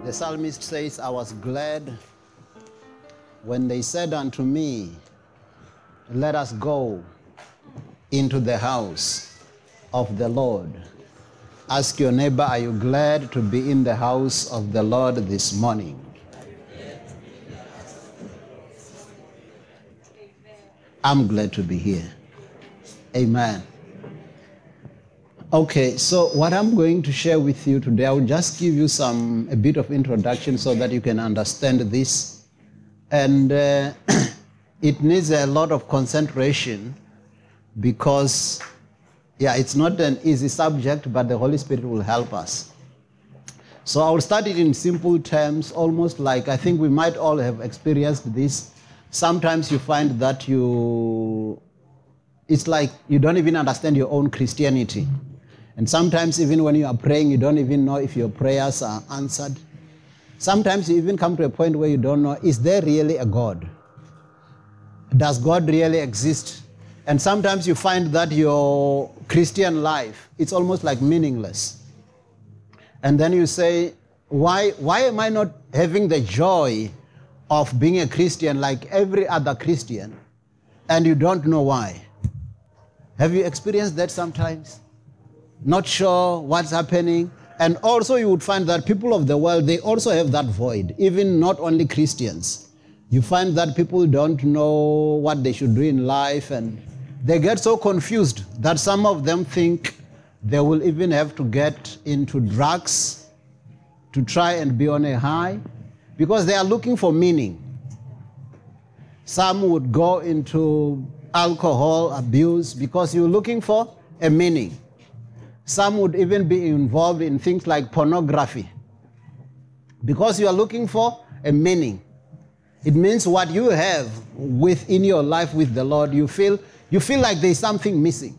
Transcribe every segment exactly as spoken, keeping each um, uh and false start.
The psalmist says, I was glad when they said unto me, let us go into the house of the Lord. Ask your neighbor, are you glad to be in the house of the Lord this morning? I'm glad to be here. Amen. Okay, so what I'm going to share with you today, I will just give you some a bit of introduction so that you can understand this. And uh, it needs a lot of concentration because, yeah, it's not an easy subject, but the Holy Spirit will help us. So I will start it in simple terms, almost like I think we might all have experienced this. Sometimes you find that you, it's like you don't even understand your own Christianity. And sometimes even when you are praying, you don't even know if your prayers are answered. Sometimes you even come to a point where you don't know, is there really a God? Does God really exist? And sometimes you find that your Christian life, it's almost like meaningless. And then you say, why, why am I not having the joy of being a Christian like every other Christian? And you don't know why. Have you experienced that sometimes? Not sure what's happening. And also you would find that people of the world, they also have that void, even not only Christians. You find that people don't know what they should do in life, and they get so confused that some of them think they will even have to get into drugs to try and be on a high because they are looking for meaning. Some would go into alcohol abuse because you're looking for a meaning. Some would even be involved in things like pornography because you are looking for a meaning. It means what you have within your life with the Lord, you feel you feel like there's something missing.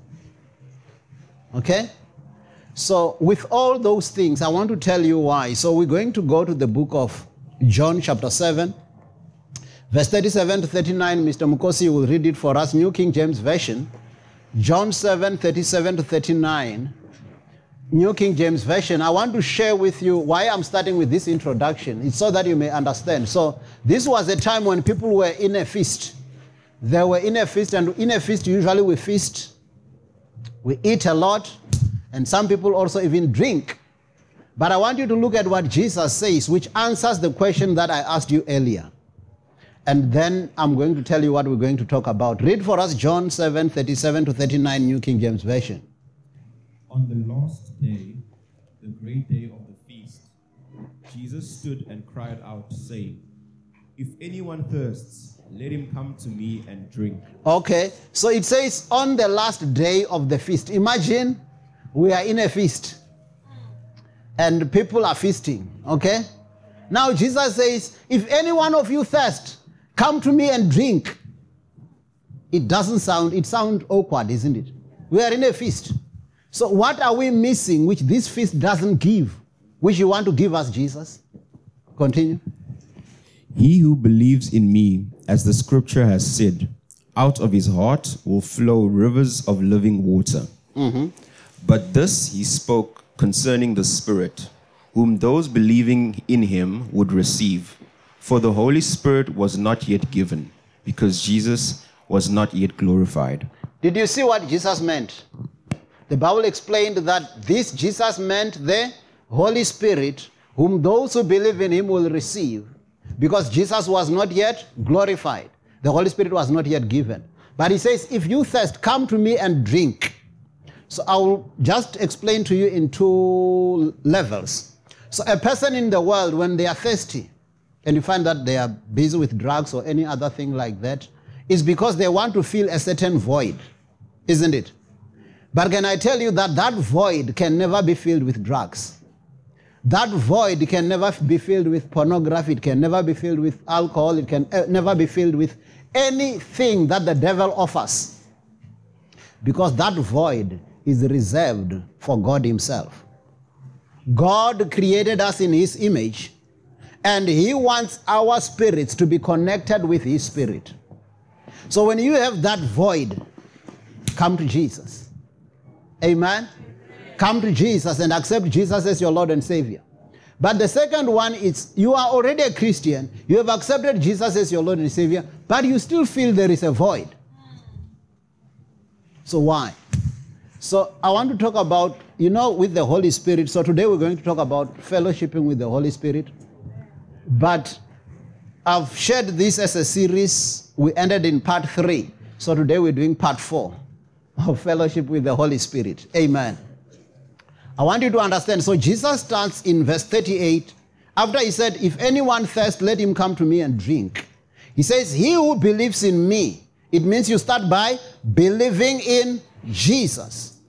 Okay? So with all those things, I want to tell you why. So we're going to go to the book of John chapter seven, verse thirty-seven to thirty-nine. Mister Mukosi will read it for us, New King James Version. John seven, thirty-seven to thirty-nine. New King James Version. I want to share with you why I'm starting with this introduction. It's so that you may understand. So this was a time when people were in a feast. They were in a feast, and in a feast usually we feast, we eat a lot, and some people also even drink. But I want you to look at what Jesus says, which answers the question that I asked you earlier. And then I'm going to tell you what we're going to talk about. Read for us John seven, thirty-seven to thirty-nine, New King James Version. On the last day, the great day of the feast, Jesus stood and cried out, saying, if anyone thirsts, let him come to me and drink. Okay, so it says on the last day of the feast. Imagine we are in a feast and people are feasting, okay? Now Jesus says, if any one of you thirst, come to me and drink. It doesn't sound, it sounds awkward, isn't it? We are in a feast. So what are we missing which this feast doesn't give, which you want to give us, Jesus? Continue. He who believes in me, as the scripture has said, out of his heart will flow rivers of living water. Mm-hmm. But this he spoke concerning the Spirit, whom those believing in him would receive. For the Holy Spirit was not yet given, because Jesus was not yet glorified. Did you see what Jesus meant? The Bible explained that this Jesus meant the Holy Spirit, whom those who believe in him will receive, because Jesus was not yet glorified. The Holy Spirit was not yet given. But he says, if you thirst, come to me and drink. So I will just explain to you in two levels. So a person in the world, when they are thirsty, and you find that they are busy with drugs or any other thing like that, is because they want to fill a certain void, isn't it? But can I tell you that that void can never be filled with drugs? That void can never be filled with pornography. It can never be filled with alcohol. It can never be filled with anything that the devil offers. Because that void is reserved for God himself. God created us in his image, and he wants our spirits to be connected with his spirit. So when you have that void, come to Jesus. Amen? Come to Jesus and accept Jesus as your Lord and Savior. But the second one is you are already a Christian, you have accepted Jesus as your Lord and Savior, but you still feel there is a void. So why? So I want to talk about, you know, with the Holy Spirit. So today we're going to talk about fellowshipping with the Holy Spirit. But I've shared this as a series. We ended in part three. So today we're doing part four of fellowship with the Holy Spirit. Amen. I want you to understand. So Jesus starts in verse thirty-eight. After he said, if anyone thirsts, let him come to me and drink. He says, he who believes in me. It means you start by believing in Jesus.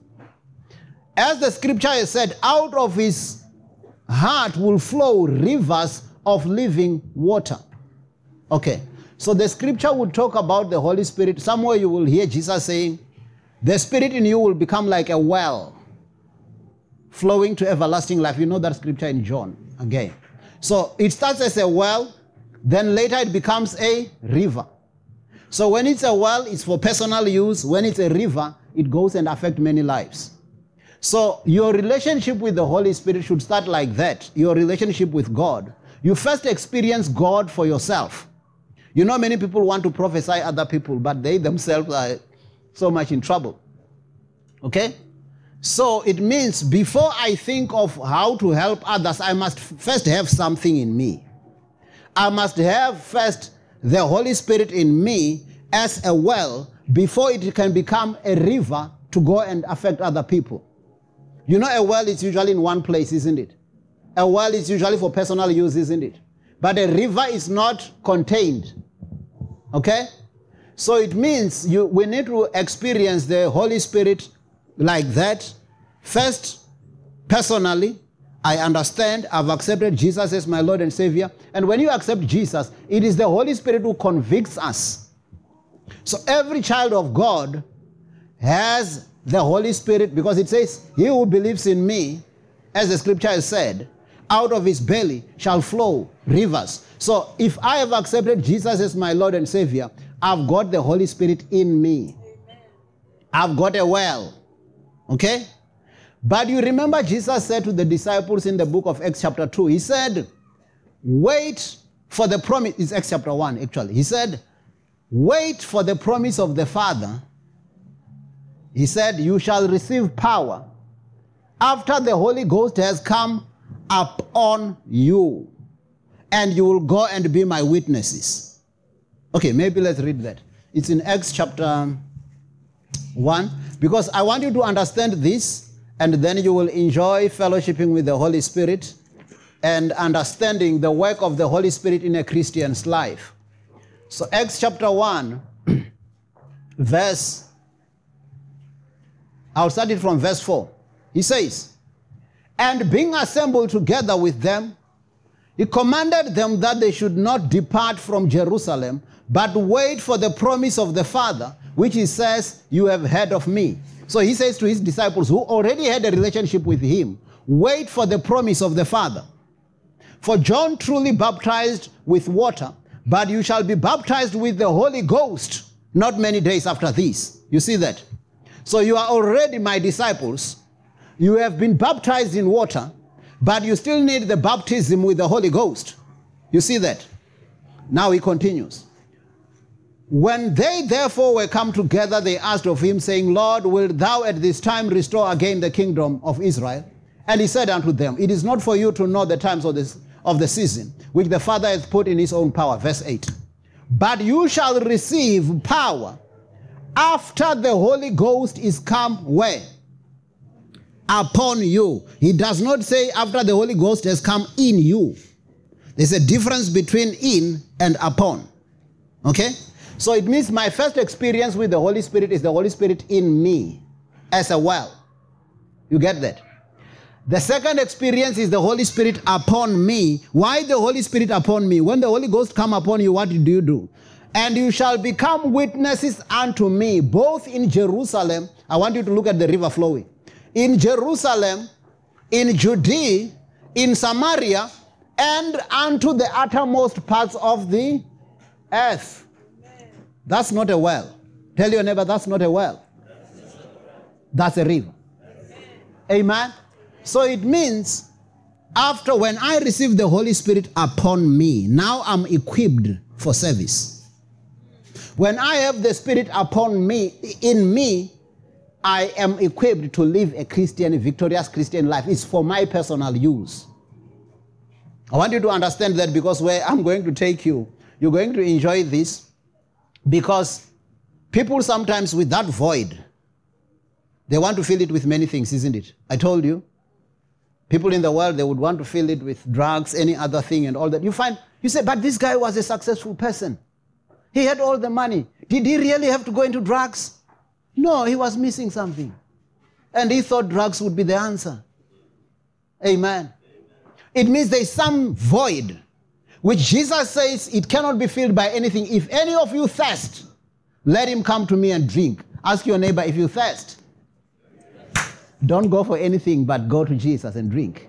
As the scripture has said, out of his heart will flow rivers of living water. Okay. So the scripture will talk about the Holy Spirit. Somewhere you will hear Jesus saying, the Spirit in you will become like a well flowing to everlasting life. You know that scripture in John again. So it starts as a well, then later it becomes a river. So when it's a well, it's for personal use. When it's a river, it goes and affects many lives. So your relationship with the Holy Spirit should start like that. Your relationship with God. You first experience God for yourself. You know, many people want to prophesy other people, but they themselves are so much in trouble. Okay? So it means before I think of how to help others, I must first have something in me. I must have first the Holy Spirit in me as a well before it can become a river to go and affect other people. You know, a well is usually in one place, isn't it? A well is usually for personal use, isn't it? But a river is not contained. Okay? So it means you we need to experience the Holy Spirit like that. First, personally, I understand, I've accepted Jesus as my Lord and Savior. And when you accept Jesus, it is the Holy Spirit who convicts us. So every child of God has the Holy Spirit because it says, he who believes in me, as the scripture has said, out of his belly shall flow rivers. So if I have accepted Jesus as my Lord and Savior, I've got the Holy Spirit in me. Amen. I've got a well. Okay? But you remember Jesus said to the disciples in the book of Acts chapter two, he said, wait for the promise. It's Acts chapter one actually. He said, wait for the promise of the Father. He said, you shall receive power after the Holy Ghost has come upon you, and you will go and be my witnesses. Okay, maybe let's read that. It's in Acts chapter one, because I want you to understand this, and then you will enjoy fellowshipping with the Holy Spirit and understanding the work of the Holy Spirit in a Christian's life. So Acts chapter one, verse, I'll start it from verse four. He says, and being assembled together with them, he commanded them that they should not depart from Jerusalem, but wait for the promise of the Father, which he says, you have heard of me. So he says to his disciples who already had a relationship with him, wait for the promise of the Father. For John truly baptized with water, but you shall be baptized with the Holy Ghost not many days after this. You see that? So you are already my disciples. You have been baptized in water, but you still need the baptism with the Holy Ghost. You see that? Now he continues. When they therefore were come together, they asked of him, saying, Lord, wilt thou at this time restore again the kingdom of Israel? And he said unto them, it is not for you to know the times of, this, of the season, which the Father hath put in his own power. Verse eight. But you shall receive power after the Holy Ghost is come where? Upon you. He does not say after the Holy Ghost has come in you. There's a difference between in and upon. Okay? So it means my first experience with the Holy Spirit is the Holy Spirit in me as a well. You get that? The second experience is the Holy Spirit upon me. Why the Holy Spirit upon me? When the Holy Ghost come upon you, what do you do? And you shall become witnesses unto me, both in Jerusalem. I want you to look at the river flowing. In Jerusalem, in Judea, in Samaria, and unto the uttermost parts of the earth. That's not a well. Tell your neighbor, that's not a well. That's a river. Amen. So it means after when I received the Holy Spirit upon me, now I'm equipped for service. When I have the Spirit upon me, in me, I am equipped to live a Christian, victorious Christian life. It's for my personal use. I want you to understand that, because where I'm going to take you, you're going to enjoy this, because people sometimes with that void, they want to fill it with many things, isn't it? I told you. People in the world, they would want to fill it with drugs, any other thing and all that. You find, you say, but this guy was a successful person. He had all the money. Did he really have to go into drugs? No, he was missing something. And he thought drugs would be the answer. Amen. It means there's some void, which Jesus says it cannot be filled by anything. If any of you thirst, let him come to me and drink. Ask your neighbor, if you thirst, don't go for anything but go to Jesus and drink.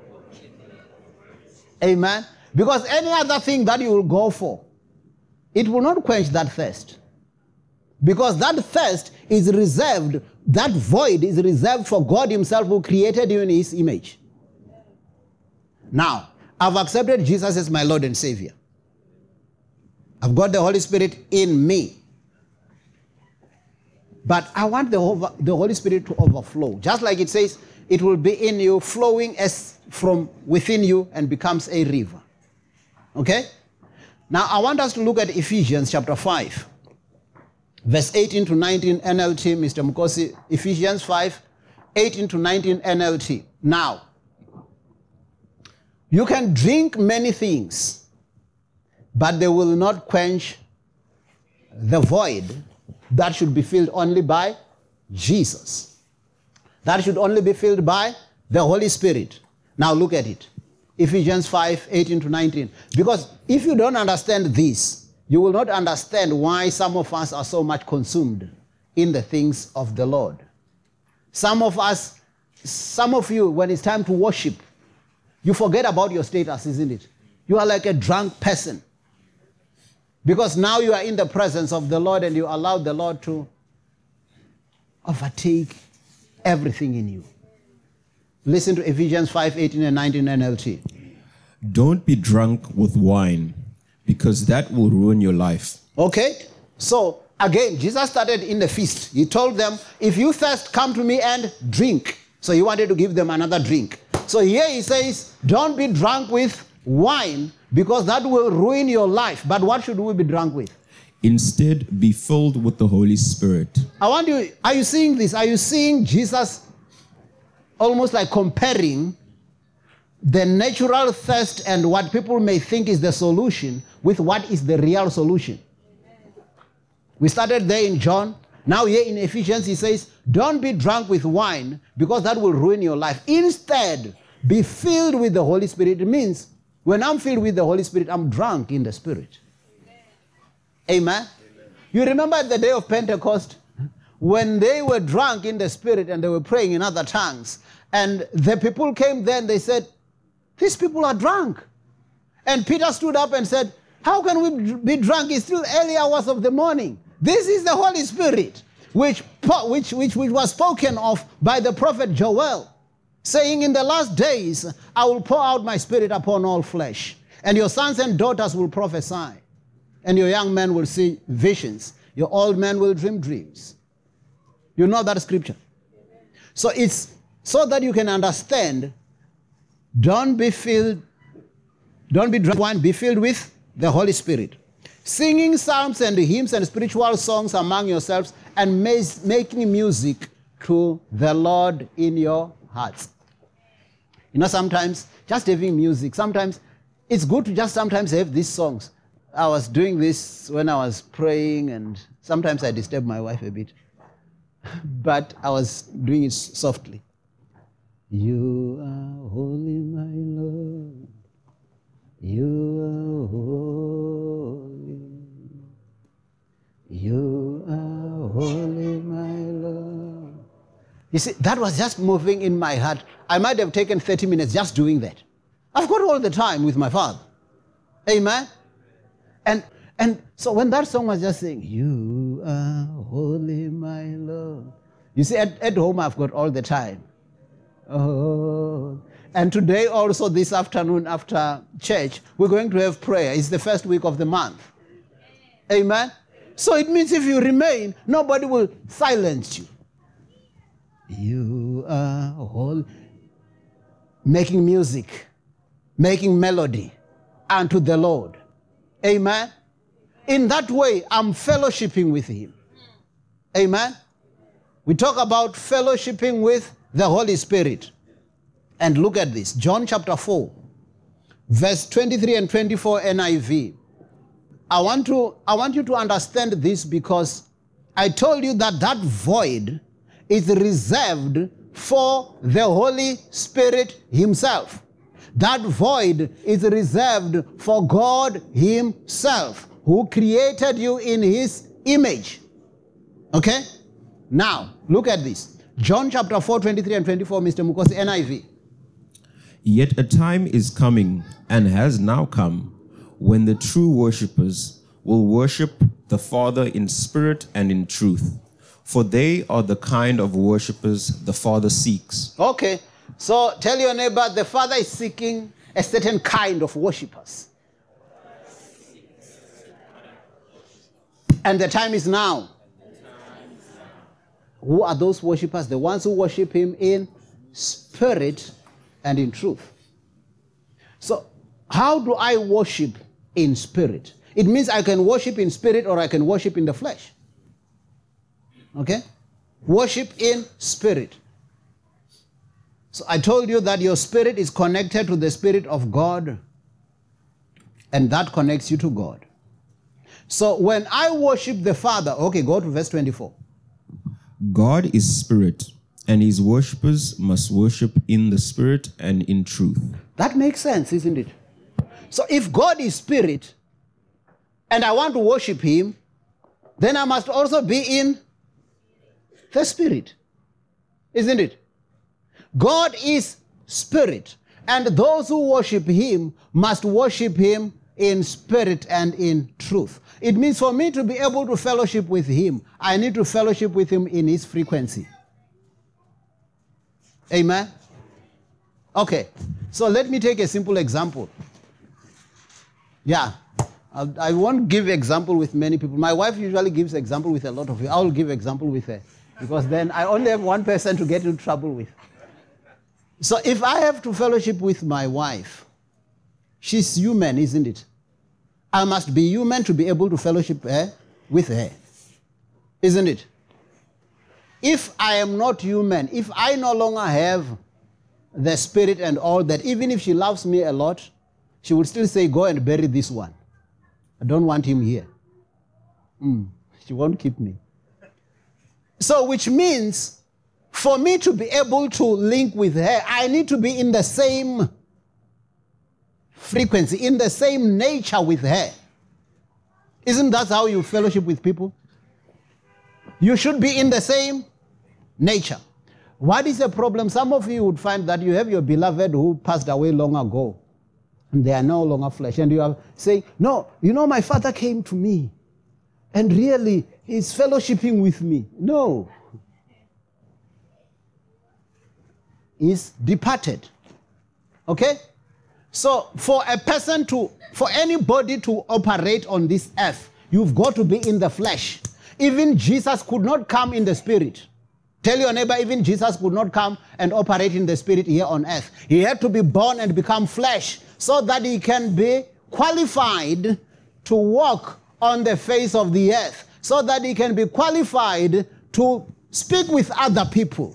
Amen. Because any other thing that you will go for, it will not quench that thirst. Because that thirst is reserved, that void is reserved for God himself, who created you in his image. Now, I've accepted Jesus as my Lord and Savior. I've got the Holy Spirit in me. But I want the, over, the Holy Spirit to overflow. Just like it says, it will be in you, flowing as from within you and becomes a river. Okay? Now, I want us to look at Ephesians chapter five. Verse eighteen to nineteen N L T, Mister Mukosi. Ephesians five, eighteen to nineteen N L T. Now, you can drink many things, but they will not quench the void that should be filled only by Jesus. That should only be filled by the Holy Spirit. Now look at it. Ephesians five, eighteen to nineteen. Because if you don't understand this, you will not understand why some of us are so much consumed in the things of the Lord. Some of us, some of you, when it's time to worship, you forget about your status, isn't it? You are like a drunk person. Because now you are in the presence of the Lord and you allow the Lord to overtake everything in you. Listen to Ephesians five, eighteen and nineteen N L T. Don't be drunk with wine, because that will ruin your life. Okay? So, again, Jesus started in the feast. He told them, if you thirst, come to me and drink. So he wanted to give them another drink. So here he says, don't be drunk with wine, because that will ruin your life. But what should we be drunk with? Instead, be filled with the Holy Spirit. I want you, are you seeing this? Are you seeing Jesus almost like comparing the natural thirst and what people may think is the solution with what is the real solution? We started there in John. Now here in Ephesians he says, don't be drunk with wine, because that will ruin your life. Instead, be filled with the Holy Spirit. It means when I'm filled with the Holy Spirit, I'm drunk in the Spirit. Amen? Amen? You remember the day of Pentecost, when they were drunk in the Spirit and they were praying in other tongues, and the people came there and they said, these people are drunk. And Peter stood up and said, how can we be drunk? It's still early hours of the morning. This is the Holy Spirit, which, which, which, which was spoken of by the prophet Joel, saying, in the last days, I will pour out my Spirit upon all flesh, and your sons and daughters will prophesy, and your young men will see visions, your old men will dream dreams. You know that scripture. So it's so that you can understand, don't be filled, don't be drunk with wine, be filled with the Holy Spirit. Singing psalms and hymns and spiritual songs among yourselves, and making music to the Lord in your hearts. You know, sometimes just having music, sometimes it's good to just sometimes have these songs. I was doing this when I was praying, and sometimes I disturb my wife a bit. But I was doing it softly. You are holy, my Lord. You are holy. You are holy, my Lord. You see, that was just moving in my heart. I might have taken thirty minutes just doing that. I've got all the time with my Father. Amen? And and so when that song was just saying, you are holy, my Lord. You see, at, at home I've got all the time. Oh, And today also, this afternoon after church, we're going to have prayer. It's the first week of the month. Amen? So it means if you remain, nobody will silence you. You are all making music, making melody unto the Lord. Amen? In that way, I'm fellowshipping with him. Amen? We talk about fellowshipping with the Holy Spirit. And look at this. John chapter four, verse twenty-three and twenty-four N I V. I want to, I want you to understand this because I told you that that void is reserved for the Holy Spirit himself. That void is reserved for God himself, who created you in his image. Okay? Now, look at this. John chapter four, twenty-three and twenty-four, Mister Mukosi, N I V. Yet a time is coming, and has now come, when the true worshippers will worship the Father in spirit and in truth. For they are the kind of worshippers the Father seeks. Okay, so tell your neighbor, the Father is seeking a certain kind of worshippers. And the time is now. Who are those worshippers? The ones who worship him in spirit and in truth. So, how do I worship in spirit? It means I can worship in spirit or I can worship in the flesh. Okay? Worship in spirit. So I told you that your spirit is connected to the Spirit of God, and that connects you to God. So when I worship the Father, okay, go to verse twenty-four. God is spirit, and his worshippers must worship in the spirit and in truth. That makes sense, isn't it? So if God is spirit, and I want to worship him, then I must also be in the spirit. Isn't it? God is spirit, and those who worship him must worship him in spirit and in truth. It means for me to be able to fellowship with him, I need to fellowship with him in his frequency. Amen? Okay, so let me take a simple example. Yeah, I, I won't give example with many people. My wife usually gives example with a lot of you. I will give example with her, because then I only have one person to get into trouble with. So if I have to fellowship with my wife, she's human, isn't it? I must be human to be able to fellowship her, with her. Isn't it? If I am not human, if I no longer have the spirit and all that, even if she loves me a lot, she would still say, go and bury this one. I don't want him here. Mm, she won't keep me. So which means, for me to be able to link with her, I need to be in the same frequency, in the same nature with her. Isn't that how you fellowship with people? You should be in the same nature. What is the problem? Some of you would find that you have your beloved who passed away long ago, and they are no longer flesh, and you are saying, no, you know, my father came to me, and really, he's fellowshipping with me. No. He's departed. Okay? So for a person to, for anybody to operate on this earth, you've got to be in the flesh. Even Jesus could not come in the spirit. Tell your neighbor, even Jesus could not come and operate in the spirit here on earth. He had to be born and become flesh so that he can be qualified to walk on the face of the earth, so that he can be qualified to speak with other people.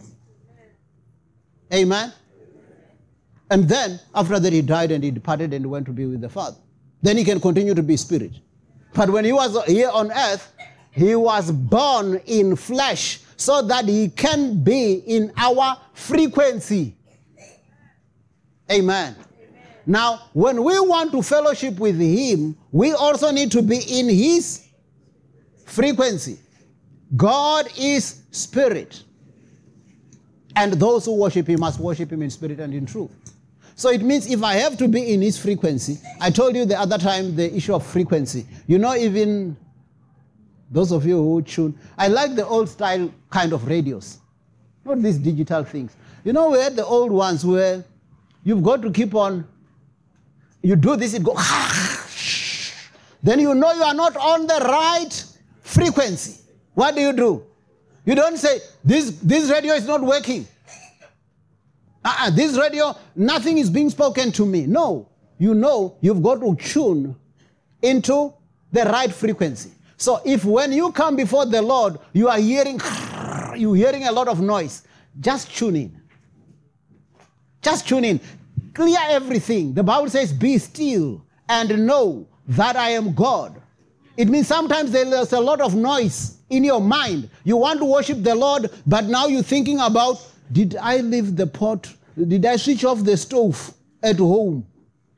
Amen? And then, after that, he died and he departed and went to be with the Father. Then he can continue to be spirit. But when he was here on earth, he was born in flesh so that he can be in our frequency. Amen. Amen. Now, when we want to fellowship with him, we also need to be in his frequency. God is spirit. And those who worship him must worship him in spirit and in truth. So it means if I have to be in his frequency, I told you the other time the issue of frequency. You know, even those of you who tune, I like the old style kind of radios, not these digital things. You know, we had the old ones where you've got to keep on. You do this, it goes. Then you know you are not on the right frequency. What do you do? You don't say, this, this radio is not working. Uh-uh, this radio, nothing is being spoken to me. No, you know you've got to tune into the right frequency. So if when you come before the Lord, you are hearing, you're hearing a lot of noise, just tune in. Just tune in. Clear everything. The Bible says, be still and know that I am God. It means sometimes there's a lot of noise in your mind. You want to worship the Lord, but now you're thinking about, did I leave the pot? Did I switch off the stove at home?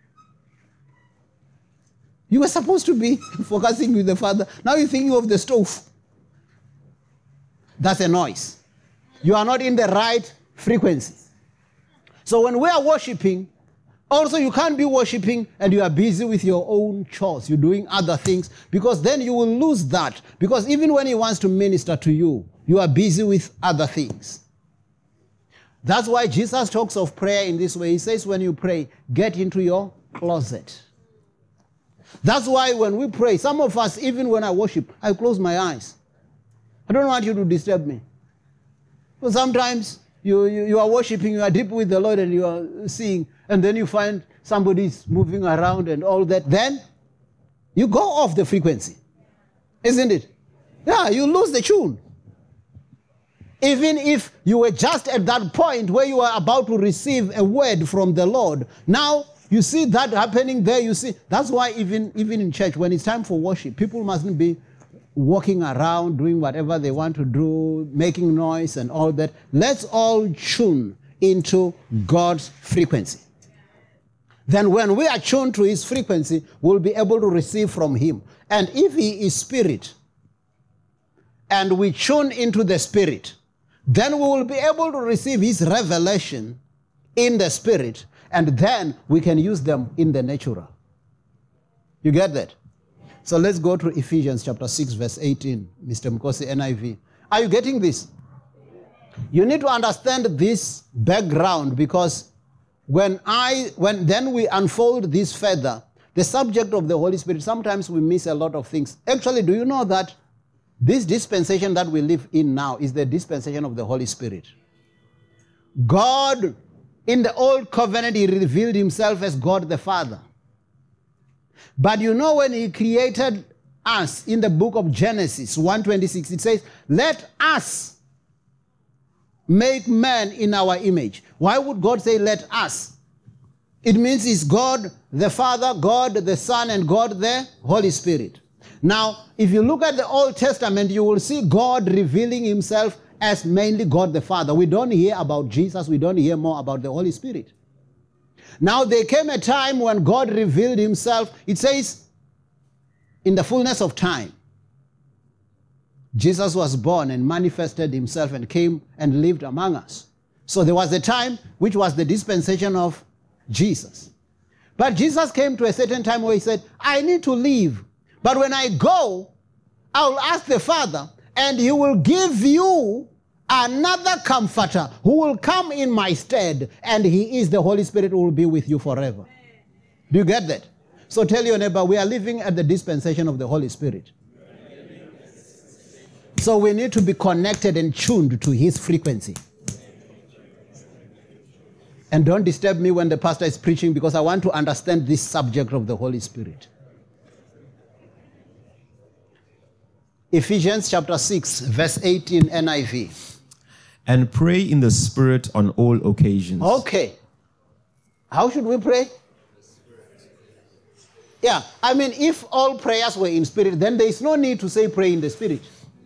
You were supposed to be focusing with the Father. Now you're thinking of the stove. That's a noise. You are not in the right frequency. So when we are worshiping, also you can't be worshiping and you are busy with your own chores. You're doing other things, because then you will lose that. Because even when he wants to minister to you, you are busy with other things. That's why Jesus talks of prayer in this way. He says when you pray, get into your closet. That's why when we pray, some of us, even when I worship, I close my eyes. I don't want you to disturb me. So sometimes you, you, you are worshiping, you are deep with the Lord and you are seeing, and then you find somebody's moving around and all that. Then you go off the frequency. Isn't it? Yeah, you lose the tune. Even if you were just at that point where you are about to receive a word from the Lord, now you see that happening there, you see. That's why even, even in church, when it's time for worship, people mustn't be walking around, doing whatever they want to do, making noise and all that. Let's all tune into God's frequency. Then when we are tuned to his frequency, we'll be able to receive from him. And if he is spirit, and we tune into the spirit, then we will be able to receive his revelation in the spirit, and then we can use them in the natural. You get that? So let's go to Ephesians chapter six, verse eighteen, Mister Mkosi, N I V. Are you getting this? You need to understand this background, because when I, when then we unfold this further, the subject of the Holy Spirit, sometimes we miss a lot of things. Actually, do you know that this dispensation that we live in now is the dispensation of the Holy Spirit? God, in the old covenant, he revealed himself as God the Father. But you know, when he created us in the book of Genesis one twenty-six, it says, let us make man in our image. Why would God say let us? It means it's God the Father, God the Son, and God the Holy Spirit. Now, if you look at the Old Testament, you will see God revealing himself as mainly God the Father. We don't hear about Jesus. We don't hear more about the Holy Spirit. Now, there came a time when God revealed himself. It says, in the fullness of time, Jesus was born and manifested himself and came and lived among us. So there was a time which was the dispensation of Jesus. But Jesus came to a certain time where he said, I need to leave. But when I go, I'll ask the Father, and he will give you another comforter who will come in my stead, and he is the Holy Spirit who will be with you forever. Do you get that? So tell your neighbor, we are living at the dispensation of the Holy Spirit. So we need to be connected and tuned to his frequency. And don't disturb me when the pastor is preaching, because I want to understand this subject of the Holy Spirit. Ephesians chapter six, verse eighteen, N I V. And pray in the Spirit on all occasions. Okay. How should we pray? Yeah, I mean, if all prayers were in spirit, then there is no need to say pray in the Spirit.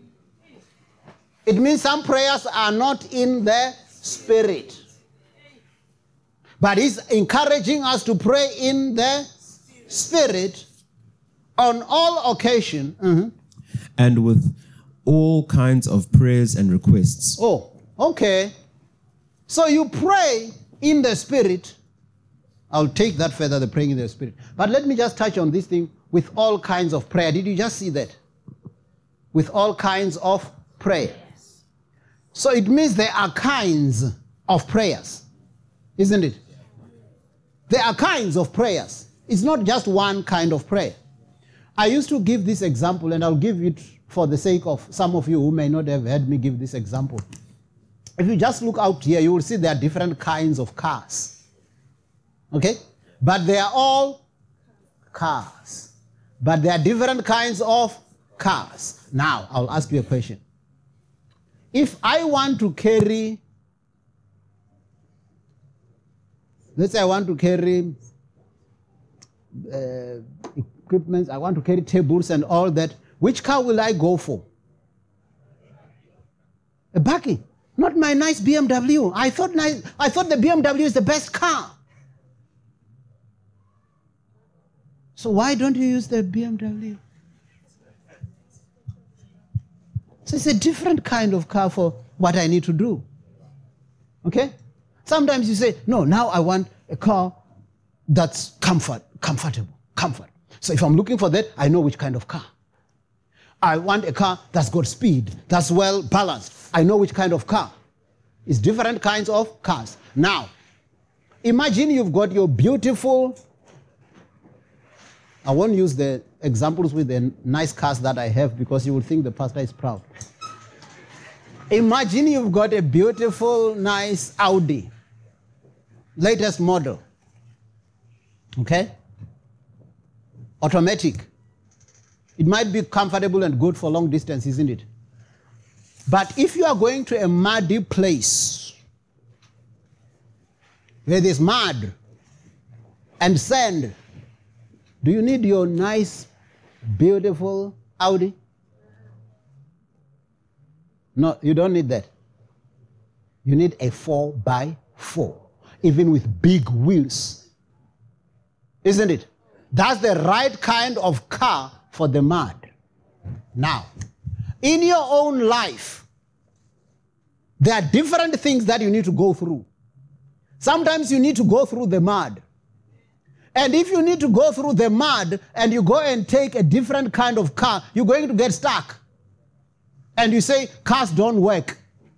It means some prayers are not in the Spirit. But he's encouraging us to pray in the Spirit on all occasions. Mm-hmm. And with all kinds of prayers and requests. Oh, okay. So you pray in the Spirit. I'll take that further, the praying in the Spirit. But let me just touch on this thing with all kinds of prayer. Did you just see that? With all kinds of prayer. So it means there are kinds of prayers, isn't it? There are kinds of prayers. It's not just one kind of prayer. I used to give this example, and I'll give it for the sake of some of you who may not have heard me give this example. If you just look out here, you will see there are different kinds of cars. Okay? But they are all cars. But there are different kinds of cars. Now, I'll ask you a question. If I want to carry, let's say I want to carry uh, equipment, I want to carry tables and all that, which car will I go for? A buggy. Not my nice B M W. I thought nice, I thought the B M W is the best car. So why don't you use the B M W? So it's a different kind of car for what I need to do. Okay? Sometimes you say, no, now I want a car that's comfort, comfortable, comfort. So if I'm looking for that, I know which kind of car. I want a car that's got speed, that's well balanced. I know which kind of car. It's different kinds of cars. Now, imagine you've got your beautiful, I won't use the examples with the nice cars that I have because you will think the pastor is proud. Imagine you've got a beautiful, nice Audi, latest model. Okay? Automatic. It might be comfortable and good for long distance, isn't it? But if you are going to a muddy place where there's mud and sand, do you need your nice, beautiful Audi? No, you don't need that. You need a four by four, even with big wheels. Isn't it? That's the right kind of car for the mud. Now, in your own life, there are different things that you need to go through. Sometimes you need to go through the mud. And if you need to go through the mud and you go and take a different kind of car, you're going to get stuck. And you say, cars don't work.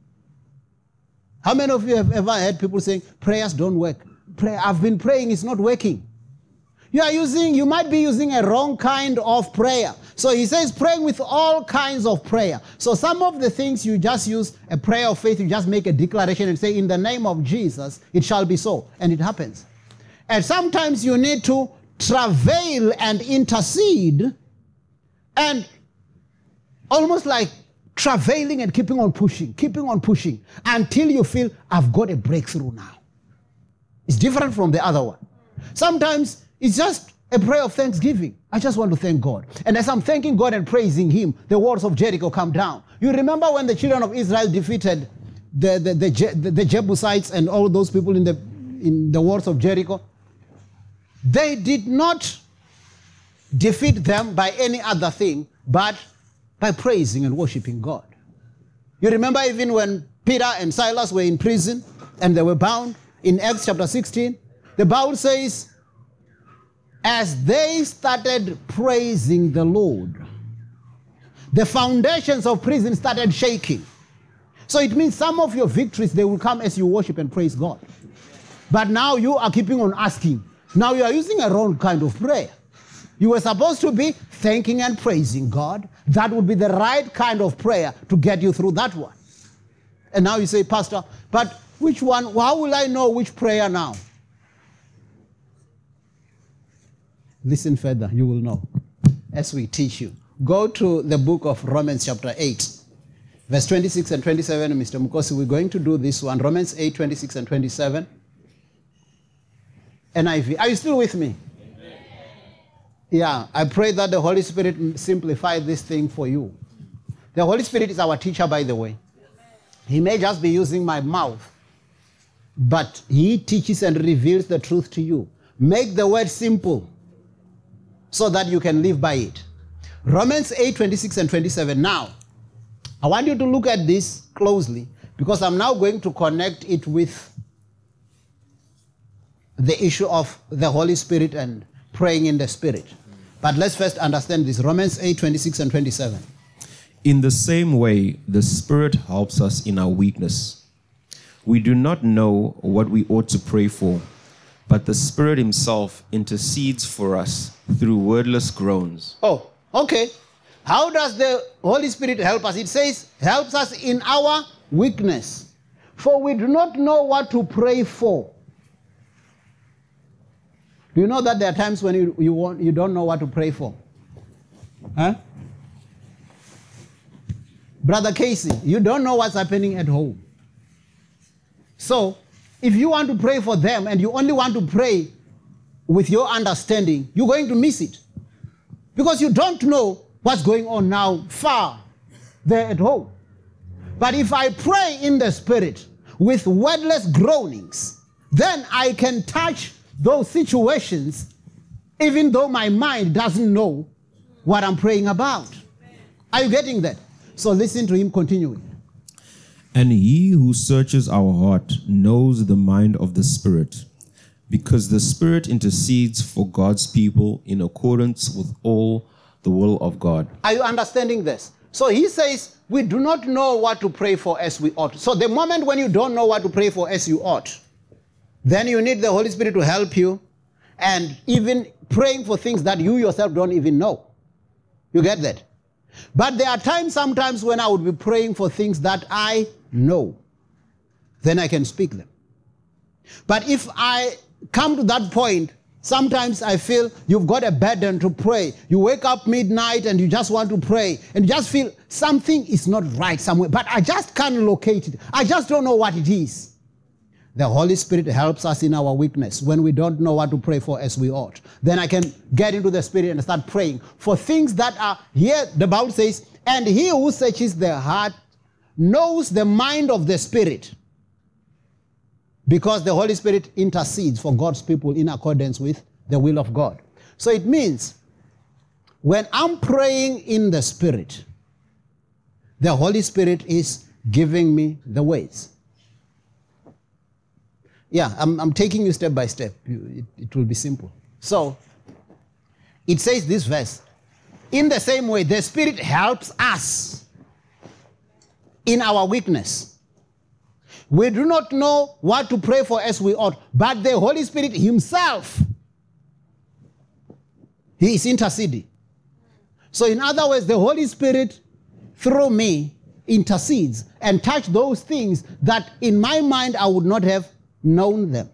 How many of you have ever heard people saying, prayers don't work? Pray, I've been praying, it's not working. You are using, you might be using a wrong kind of prayer. So he says praying with all kinds of prayer. So some of the things you just use a prayer of faith, you just make a declaration and say, in the name of Jesus, it shall be so. And it happens. And sometimes you need to travail and intercede and almost like travailing and keeping on pushing, keeping on pushing until you feel, I've got a breakthrough now. It's different from the other one. Sometimes it's just a prayer of thanksgiving. I just want to thank God. And as I'm thanking God and praising Him, the walls of Jericho come down. You remember when the children of Israel defeated the, the, the, the, the Jebusites and all those people in the, in the walls of Jericho? They did not defeat them by any other thing, but by praising and worshiping God. You remember even when Peter and Silas were in prison and they were bound in Acts chapter sixteen, the Bible says, as they started praising the Lord, the foundations of prison started shaking. So it means some of your victories, they will come as you worship and praise God. But now you are keeping on asking. Now you are using a wrong kind of prayer. You were supposed to be thanking and praising God. That would be the right kind of prayer to get you through that one. And now you say, Pastor, but which one, how will I know which prayer now? Listen further, you will know as we teach you. Go to the book of Romans chapter eight, verse twenty-six and twenty-seven, Mister Mukosi. We're going to do this one, Romans eight, twenty-six and twenty-seven. N I V. Are you still with me? Amen. Yeah, I pray that the Holy Spirit simplify this thing for you. The Holy Spirit is our teacher, by the way. He may just be using my mouth, but He teaches and reveals the truth to you. Make the word simple so that you can live by it. Romans eight, twenty-six and twenty-seven. Now, I want you to look at this closely because I'm now going to connect it with the issue of the Holy Spirit and praying in the Spirit. But let's first understand this. Romans eight, twenty-six and twenty-seven. In the same way, the Spirit helps us in our weakness. We do not know what we ought to pray for, But the Spirit himself intercedes for us through wordless groans. Oh, okay. How does the Holy Spirit help us? It says, helps us in our weakness. For we do not know what to pray for. Do you know that there are times when you, you, want, you don't know what to pray for? Huh? Brother Casey, you don't know what's happening at home. So, if you want to pray for them and you only want to pray with your understanding, you're going to miss it. Because you don't know what's going on now far there at home. But if I pray in the Spirit with wordless groanings, then I can touch those situations even though my mind doesn't know what I'm praying about. Are you getting that? So listen to him continuing. And he who searches our heart knows the mind of the Spirit, because the Spirit intercedes for God's people in accordance with all the will of God. Are you understanding this? So he says, we do not know what to pray for as we ought. So the moment when you don't know what to pray for as you ought, then you need the Holy Spirit to help you, and even praying for things that you yourself don't even know. You get that? But there are times sometimes when I would be praying for things that I know. Then I can speak them. But if I come to that point, sometimes I feel you've got a burden to pray. You wake up midnight and you just want to pray. And you just feel something is not right somewhere. But I just can't locate it. I just don't know what it is. The Holy Spirit helps us in our weakness when we don't know what to pray for as we ought. Then I can get into the Spirit and start praying for things that are here. The Bible says, and he who searches the heart knows the mind of the Spirit, because the Holy Spirit intercedes for God's people in accordance with the will of God. So it means when I'm praying in the Spirit, the Holy Spirit is giving me the ways. Yeah, I'm, I'm taking you step by step. It, it will be simple. So, it says this verse, in the same way, the Spirit helps us in our weakness. We do not know what to pray for as we ought, but the Holy Spirit himself, he is interceding. So in other words, the Holy Spirit, through me, intercedes and touch those things that in my mind I would not have known them.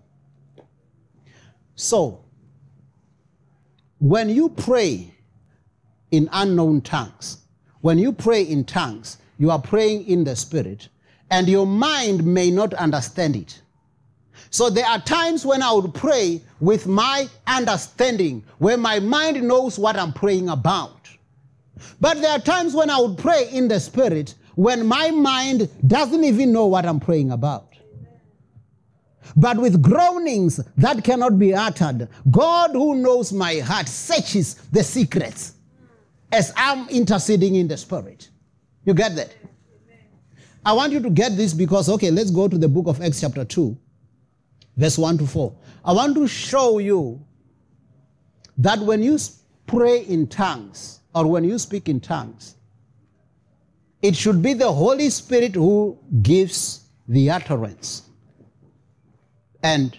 So, when you pray in unknown tongues, when you pray in tongues, you are praying in the Spirit, and your mind may not understand it. So there are times when I would pray with my understanding, where my mind knows what I'm praying about. But there are times when I would pray in the Spirit, when my mind doesn't even know what I'm praying about. But with groanings that cannot be uttered, God who knows my heart searches the secrets as I'm interceding in the Spirit. You get that? I want you to get this because, okay, let's go to the book of Acts chapter two, verse one to four. I want to show you that when you pray in tongues or when you speak in tongues, it should be the Holy Spirit who gives the utterance. And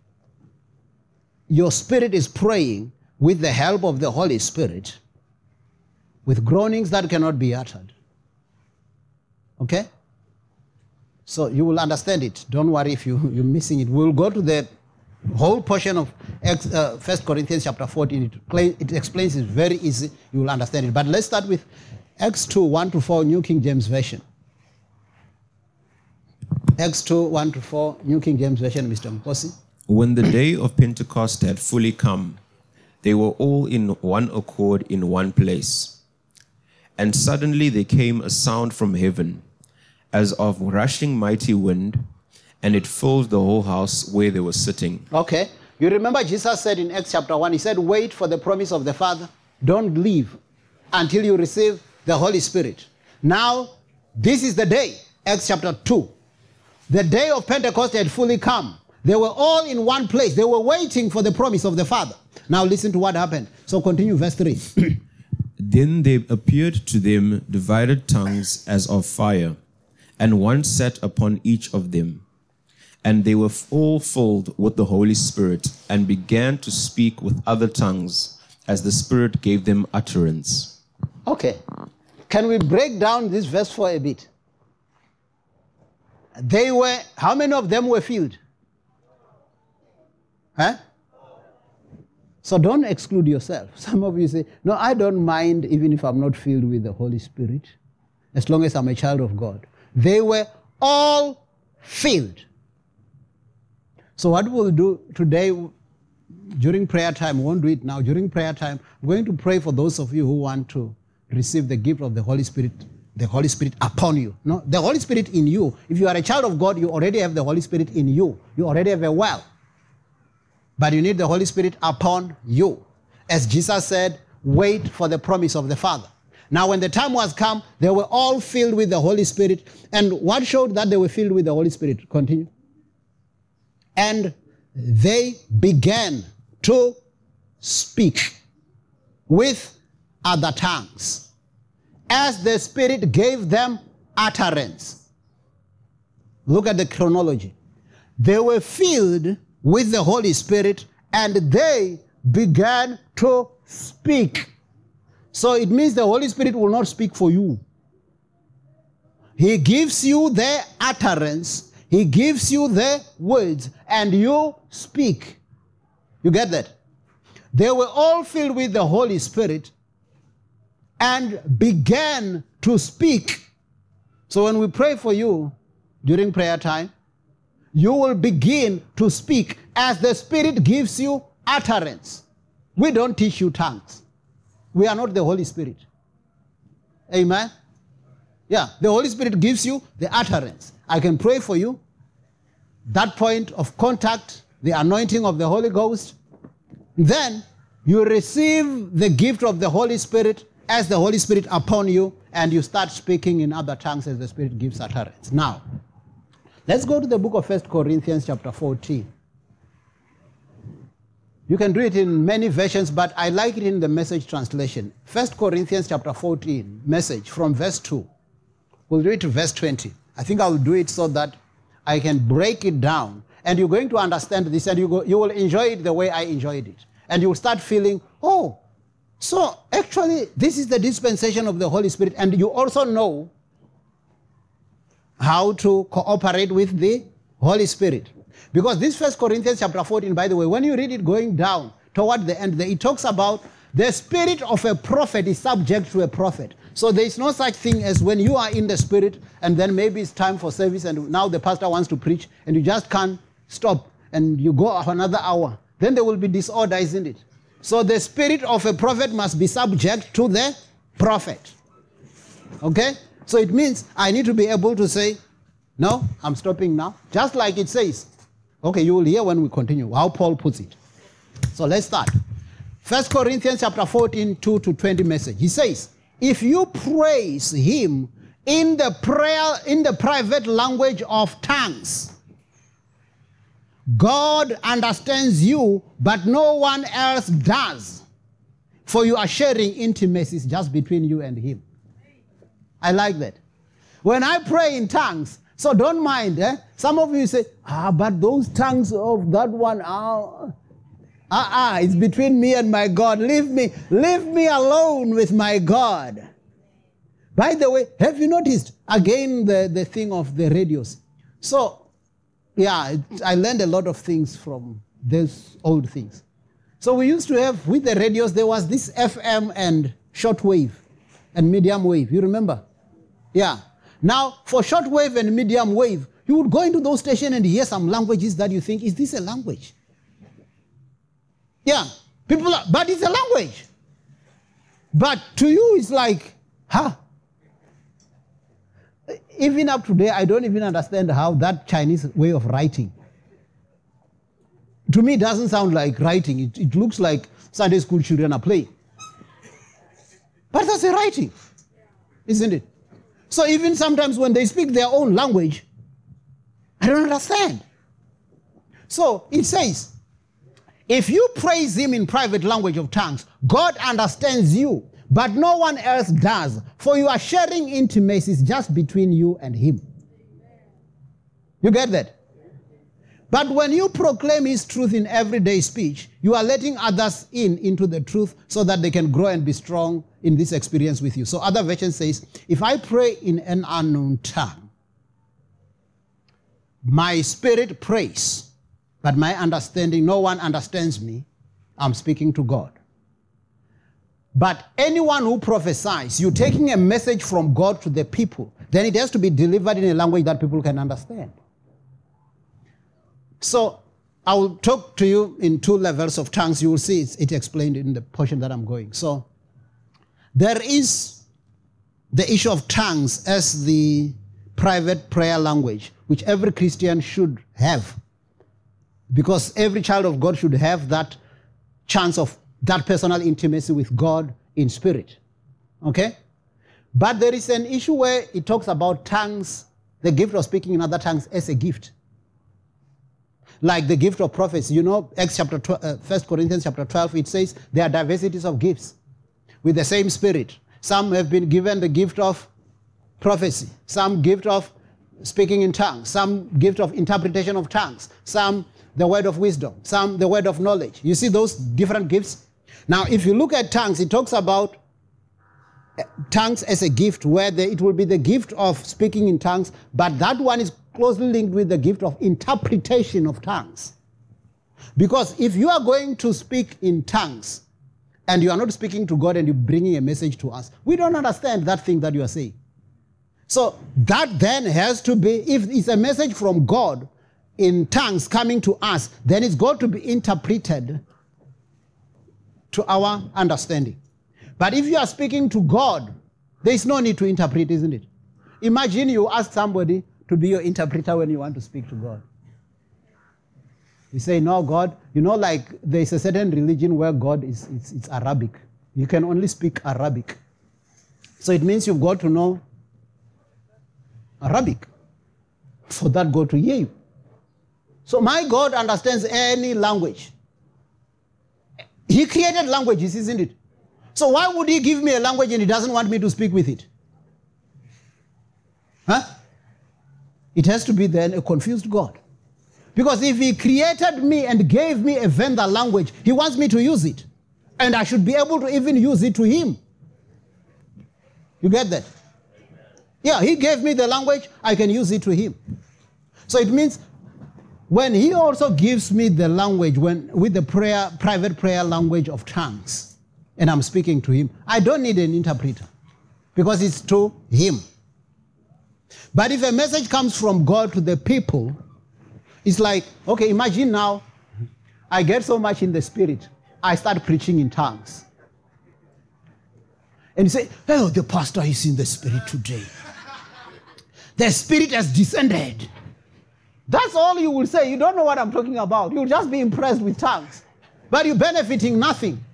your spirit is praying with the help of the Holy Spirit with groanings that cannot be uttered. Okay? So you will understand it. Don't worry if you, you're missing it. We'll go to the whole portion of uh, First Corinthians chapter fourteen. It, it explains it very easy. You will understand it. But let's start with Acts two, one to four, New King James Version. Acts two, one to four, New King James Version, Mister Mkosi. When the day of Pentecost had fully come, they were all in one accord in one place. And suddenly there came a sound from heaven, as of rushing mighty wind, and it filled the whole house where they were sitting. Okay. You remember Jesus said in Acts chapter one, he said, wait for the promise of the Father. Don't leave until you receive the Holy Spirit. Now, this is the day, Acts chapter two. The day of Pentecost had fully come. They were all in one place. They were waiting for the promise of the Father. Now listen to what happened. So continue verse three. Then there appeared to them divided tongues as of fire, and one sat upon each of them. And they were all filled with the Holy Spirit and began to speak with other tongues as the Spirit gave them utterance. Okay. Can we break down this verse for a bit? They were, how many of them were filled? Huh? So don't exclude yourself. Some of you say, no, I don't mind even if I'm not filled with the Holy Spirit, as long as I'm a child of God. They were all filled. So what we'll do today, during prayer time, we won't do it now, during prayer time, I'm going to pray for those of you who want to receive the gift of the Holy Spirit, the Holy Spirit upon you. No, the Holy Spirit in you. If you are a child of God, you already have the Holy Spirit in you. You already have a well. But you need the Holy Spirit upon you. As Jesus said, wait for the promise of the Father. Now, when the time was come, they were all filled with the Holy Spirit. And what showed that they were filled with the Holy Spirit? Continue. And they began to speak with other tongues, as the Spirit gave them utterance. Look at the chronology. They were filled with the Holy Spirit, and they began to speak. So it means the Holy Spirit will not speak for you. He gives you the utterance, He gives you the words, and you speak. You get that? They were all filled with the Holy Spirit and began to speak. So when we pray for you during prayer time, you will begin to speak as the Spirit gives you utterance. We don't teach you tongues. We are not the Holy Spirit. Amen? Yeah, the Holy Spirit gives you the utterance. I can pray for you. That point of contact, the anointing of the Holy Ghost. Then you receive the gift of the Holy Spirit as the Holy Spirit upon you, and you start speaking in other tongues as the Spirit gives utterance. Now, let's go to the book of First Corinthians chapter fourteen. You can do it in many versions, but I like it in the Message translation. First Corinthians chapter fourteen, Message, from verse two. We'll read to verse twenty. I think I'll do it so that I can break it down. And you're going to understand this, and you, go, you will enjoy it the way I enjoyed it. And you'll start feeling, oh, so actually this is the dispensation of the Holy Spirit. And you also know how to cooperate with the Holy Spirit. Because this First Corinthians chapter fourteen, by the way, when you read it going down toward the end, it talks about the spirit of a prophet is subject to a prophet. So there is no such thing as when you are in the Spirit and then maybe it's time for service and now the pastor wants to preach and you just can't stop and you go for another hour. Then there will be disorder, isn't it? So the spirit of a prophet must be subject to the prophet. Okay? So it means I need to be able to say, no, I'm stopping now. Just like it says. Okay, you will hear when we continue how Paul puts it. So let's start. First Corinthians chapter fourteen, two to twenty message. He says, if you praise him in the prayer, in the private language of tongues, God understands you, but no one else does. For you are sharing intimacies just between you and him. I like that. When I pray in tongues, so don't mind. Eh? Some of you say, ah, but those tongues of that one are... Ah, uh-uh, it's between me and my God. Leave me, leave me alone with my God. By the way, have you noticed again the, the thing of the radios? So, yeah, it, I learned a lot of things from those old things. So we used to have, with the radios, there was this F M and shortwave and medium wave. You remember? Yeah. Now, for shortwave and medium wave, you would go into those stations and hear some languages that you think, is this a language? Yeah, people are, but it's a language. But to you, it's like, huh? Even up today, I don't even understand how that Chinese way of writing. To me, it doesn't sound like writing. It, it looks like Sunday school children are playing. But that's a writing, isn't it? So even sometimes when they speak their own language, I don't understand. So it says, if you praise him in private language of tongues, God understands you, but no one else does, for you are sharing intimacies just between you and him. You get that? But when you proclaim his truth in everyday speech, you are letting others in into the truth so that they can grow and be strong in this experience with you. So other version says, if I pray in an unknown tongue, my spirit prays, but my understanding, no one understands me. I'm speaking to God. But anyone who prophesies, you're taking a message from God to the people, then it has to be delivered in a language that people can understand. So I will talk to you in two levels of tongues. You will see it's, it's explained in the portion that I'm going. So there is the issue of tongues as the private prayer language, which every Christian should have. Because every child of God should have that chance of that personal intimacy with God in spirit. Okay? But there is an issue where it talks about tongues, the gift of speaking in other tongues as a gift. Like the gift of prophecy. You know, Acts chapter twelve, uh, First Corinthians chapter twelve, it says there are diversities of gifts with the same spirit. Some have been given the gift of prophecy, some gift of speaking in tongues, some gift of interpretation of tongues, some the word of wisdom, some the word of knowledge. You see those different gifts? Now, if you look at tongues, it talks about tongues as a gift, where the, it will be the gift of speaking in tongues, but that one is closely linked with the gift of interpretation of tongues. Because if you are going to speak in tongues, and you are not speaking to God and you're bringing a message to us, we don't understand that thing that you are saying. So that then has to be, if it's a message from God in tongues coming to us, then it's got to be interpreted to our understanding. But if you are speaking to God, there is no need to interpret, isn't it? Imagine you ask somebody to be your interpreter when you want to speak to God. You say, no, God, you know, like there's a certain religion where God is it's, it's Arabic. You can only speak Arabic. So it means you've got to know Arabic for that God to hear you. So my God understands any language. He created languages, isn't it? So why would he give me a language and he doesn't want me to speak with it? Huh? It has to be then a confused God. Because if he created me and gave me a vendor language, he wants me to use it. And I should be able to even use it to him. You get that? Yeah, he gave me the language, I can use it to him. So it means when he also gives me the language, when with the prayer, private prayer language of tongues, and I'm speaking to him, I don't need an interpreter because it's to him. But if a message comes from God to the people, it's like, okay, imagine now, I get so much in the spirit, I start preaching in tongues. And you say, oh, the pastor is in the spirit today. The spirit has descended. That's all you will say. You don't know what I'm talking about. You'll just be impressed with tongues. But you're benefiting nothing.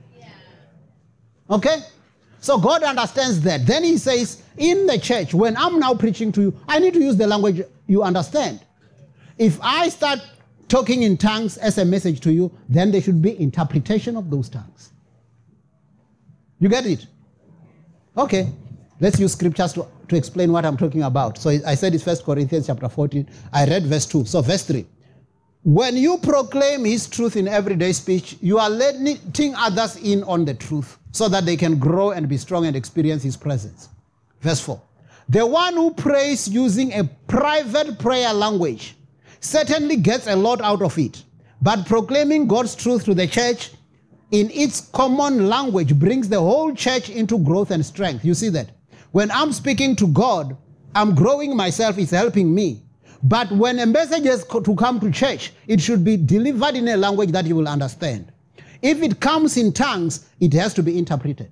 Okay? So God understands that. Then he says, in the church, when I'm now preaching to you, I need to use the language you understand. If I start talking in tongues as a message to you, then there should be interpretation of those tongues. You get it? Okay. Let's use scriptures to, to explain what I'm talking about. So I said it's First Corinthians chapter fourteen. I read verse two. So verse three. When you proclaim his truth in everyday speech, you are letting others in on the truth so that they can grow and be strong and experience his presence. Verse four. The one who prays using a private prayer language certainly gets a lot out of it. But proclaiming God's truth to the church in its common language brings the whole church into growth and strength. You see that? When I'm speaking to God, I'm growing myself, it's helping me. But when a message is to come to church, it should be delivered in a language that you will understand. If it comes in tongues, it has to be interpreted.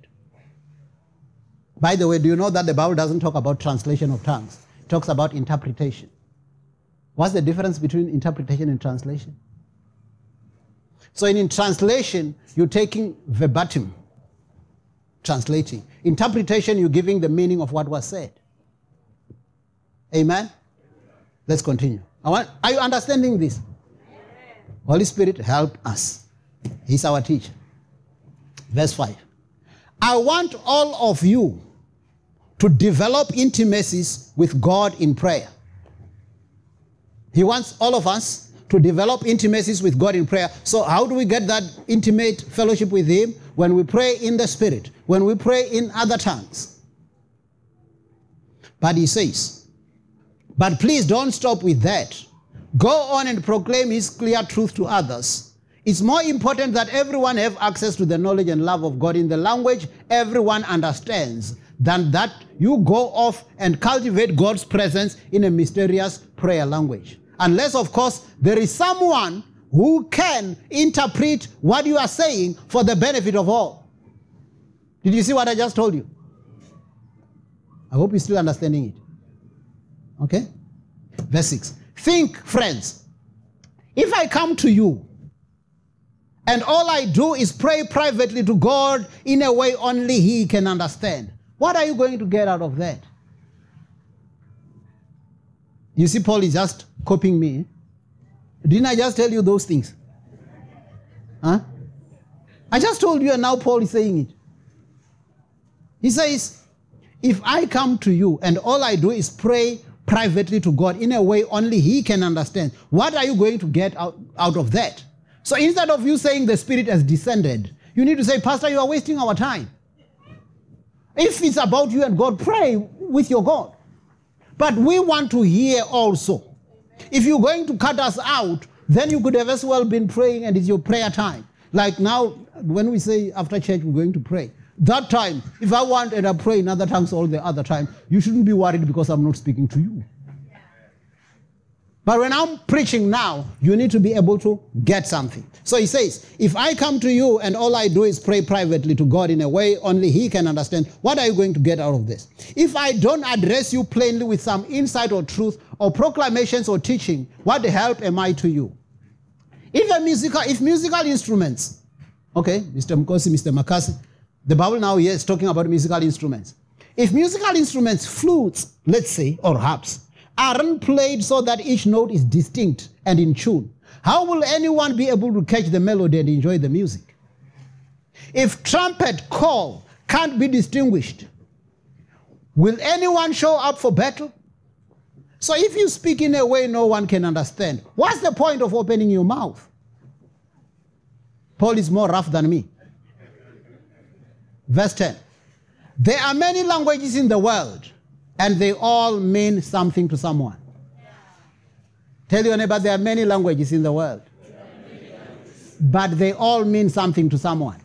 By the way, do you know that the Bible doesn't talk about translation of tongues? It talks about interpretation. What's the difference between interpretation and translation? So in, in translation, you're taking verbatim, translating. Interpretation, you're giving the meaning of what was said. Amen? Let's continue. I want, are you understanding this? Amen. Holy Spirit, help us. He's our teacher. Verse five. I want all of you to develop intimacies with God in prayer. He wants all of us to develop intimacies with God in prayer. So how do we get that intimate fellowship with him? When we pray in the Spirit, when we pray in other tongues. But he says, but please don't stop with that. Go on and proclaim his clear truth to others. It's more important that everyone have access to the knowledge and love of God in the language everyone understands than that you go off and cultivate God's presence in a mysterious prayer language. Unless, of course, there is someone who can interpret what you are saying for the benefit of all. Did you see what I just told you? I hope you're still understanding it. Okay? Verse six. Think, friends, if I come to you and all I do is pray privately to God in a way only he can understand, what are you going to get out of that? You see, Paul is just copying me. Didn't I just tell you those things? Huh? I just told you and now Paul is saying it. He says, if I come to you and all I do is pray privately to God in a way only he can understand, what are you going to get out, out of that? So instead of you saying the Spirit has descended, you need to say, Pastor, you are wasting our time. If it's about you and God, pray with your God. But we want to hear also. If you're going to cut us out, then you could have as well been praying and it's your prayer time. Like now, when we say after church we're going to pray, that time, if I want and I pray in other tongues all the other time, you shouldn't be worried because I'm not speaking to you. But when I'm preaching now, you need to be able to get something. So he says, if I come to you and all I do is pray privately to God in a way only he can understand, what are you going to get out of this? If I don't address you plainly with some insight or truth or proclamations or teaching, what help am I to you? If a musical, if musical instruments, okay, Mister Mkosi, Mister Makasi, the Bible now here is talking about musical instruments. If musical instruments, flutes, let's say, or harps, aren't played so that each note is distinct and in tune, how will anyone be able to catch the melody and enjoy the music? If trumpet call can't be distinguished, will anyone show up for battle? So if you speak in a way no one can understand, what's the point of opening your mouth? Paul is more rough than me. Verse ten. There are many languages in the world, and they all mean something to someone. Tell your neighbor, there are many languages in the world, but they all mean something to someone.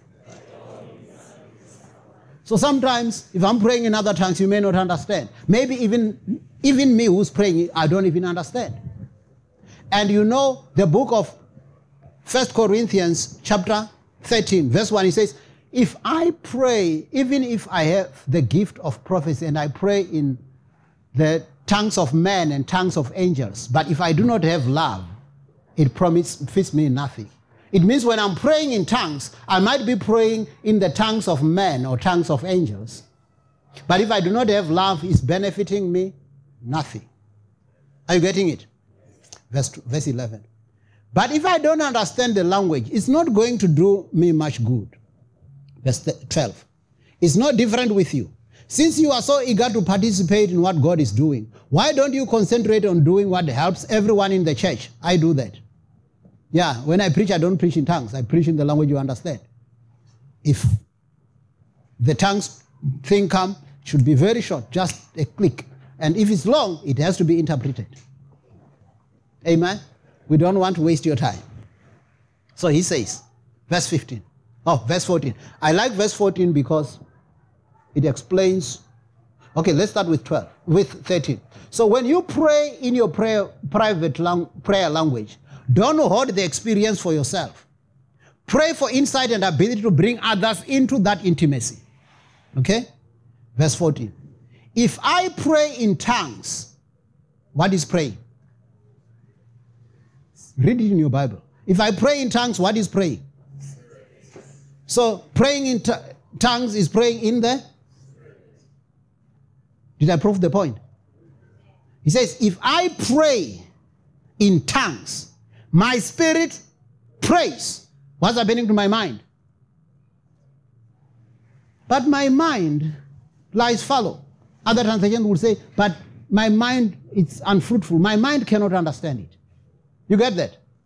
So sometimes, if I'm praying in other tongues, you may not understand. Maybe even, even me who's praying, I don't even understand. And you know the book of First Corinthians chapter thirteen, verse one, it says, if I pray, even if I have the gift of prophecy and I pray in the tongues of men and tongues of angels, but if I do not have love, it profits me nothing. It means when I'm praying in tongues, I might be praying in the tongues of men or tongues of angels. But if I do not have love, it's benefiting me nothing. Are you getting it? Verse, verse eleven. But if I don't understand the language, it's not going to do me much good. Verse twelve. It's not different with you. Since you are so eager to participate in what God is doing, why don't you concentrate on doing what helps everyone in the church? I do that. Yeah, when I preach, I don't preach in tongues. I preach in the language you understand. If the tongues thing come, it should be very short, just a click. And if it's long, it has to be interpreted. Amen? We don't want to waste your time. So he says, verse fifteen. Oh, verse fourteen. I like verse fourteen because it explains. Okay, let's start with twelve, with thirteen. So when you pray in your prayer, private lang- prayer language, don't hold the experience for yourself. Pray for insight and ability to bring others into that intimacy. Okay? Verse fourteen. If I pray in tongues, what is praying? Read it in your Bible. If I pray in tongues, what is praying? So praying in t- tongues is praying in the... Did I prove the point? He says, if I pray in tongues, my spirit prays. What's happening to my mind? But my mind lies fallow. Other translations would say, but my mind is unfruitful. My mind cannot understand it. You get that?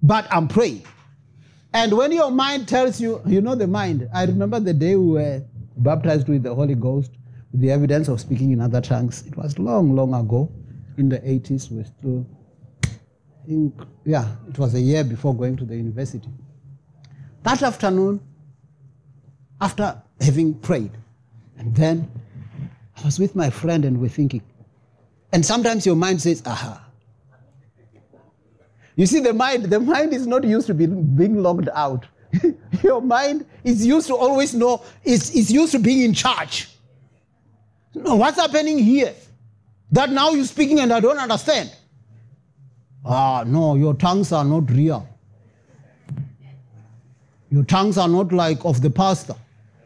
but I'm praying. And when your mind tells you, you know the mind. I remember the day we were baptized with the Holy Ghost, with the evidence of speaking in other tongues. It was long, long ago, in the eighties. We're still, I think, yeah, it was a year before going to the university. That afternoon, after having prayed, and then I was with my friend and we're thinking. And sometimes your mind says, aha. You see, the mind, the mind is not used to be, being locked out. Your mind is used to always know, it's, it's used to being in charge. No, what's happening here? That now you're speaking and I don't understand. Ah, no, your tongues are not real. Your tongues are not like of the pastor.